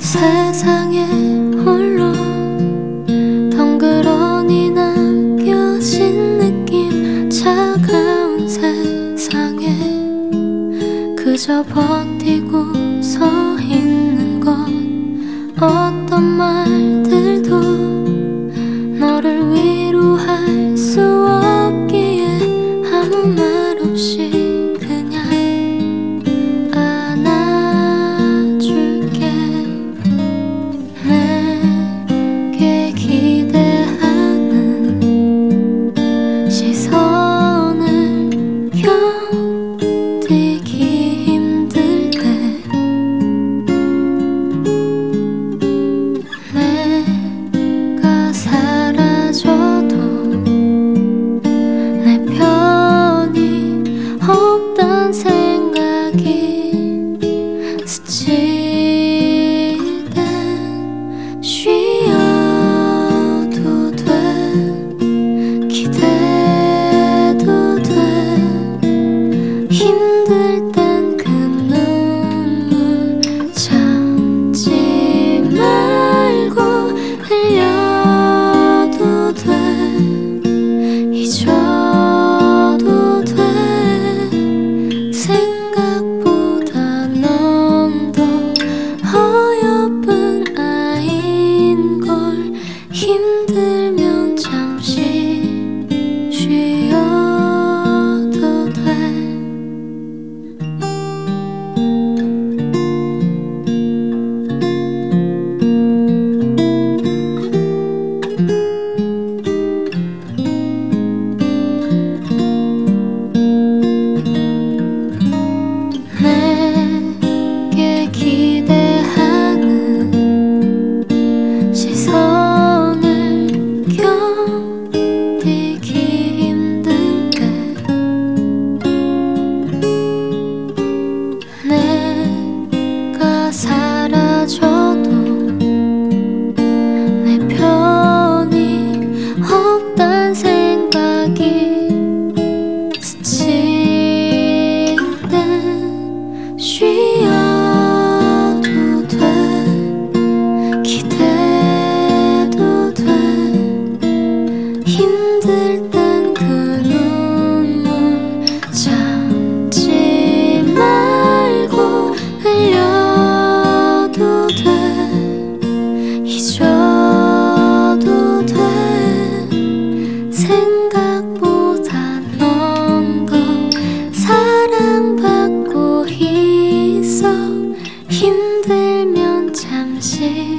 세상에 홀로 덩그러니 남겨진 느낌, 차가운 세상에 그저 버티고 서 있는 것. 어떤 말들도 너를 위로할 수 없기에 아무 말 없이 그냥 안아줄게. 내게 기대하는 시선을 견디기 힘들 때 내가 사라져도 내 편이 없단 생각이 스치듯 쉬어도 돼, 기대도 돼. 힘들 땐 그 눈물 참지 말고 흘려도 돼, 잊어도 돼. 생각보다 넌 더 어여쁜 아인 걸. 힘들면 잠시 쉬어도 돼. 내게 기대하는 시선을 견디기 힘들 때 내가 사라져도 내 편이 없단 생각이 스치듯 쉬어도 돼, 기대도 돼. 힘들 땐 그 눈물 참지 말고 흘려도 돼, 잊어도 돼. 생각보다 넌 더 사랑받고 있어. 힘들면 잠시